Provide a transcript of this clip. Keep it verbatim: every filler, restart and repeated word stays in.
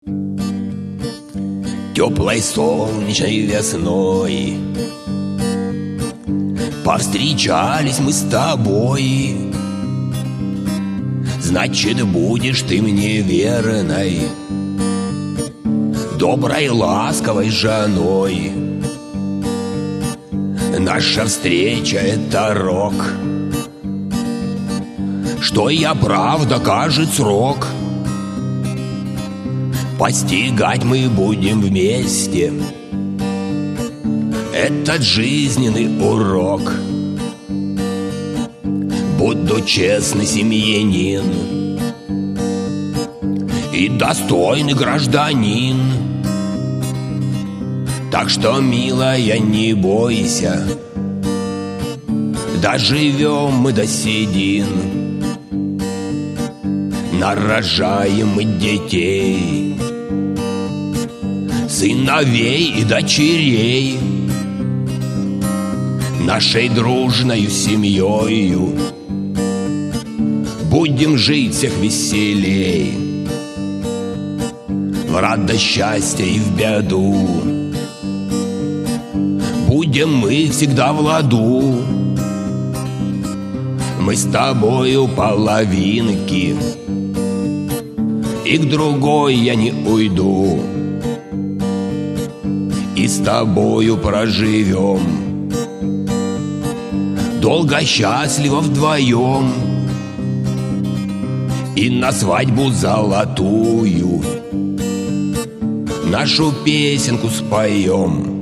Теплой солнечной весной повстречались мы с тобой. Значит, будешь ты мне верной, доброй, ласковой женой. Наша встреча — это рок, что я прав, докажет срок. Постигать мы будем вместе этот жизненный урок. Буду честный семьянин и достойный гражданин. Так что, милая, не бойся, доживем мы до седин, нарожаем мы детей, сыновей и дочерей. Нашей дружною семьёю будем жить всех веселей, в радость, счастье и в беду будем мы всегда в ладу. Мы с тобою половинки, и к другой я не уйду, и с тобою проживем долго, счастливо вдвоем, и на свадьбу золотую нашу песенку споем.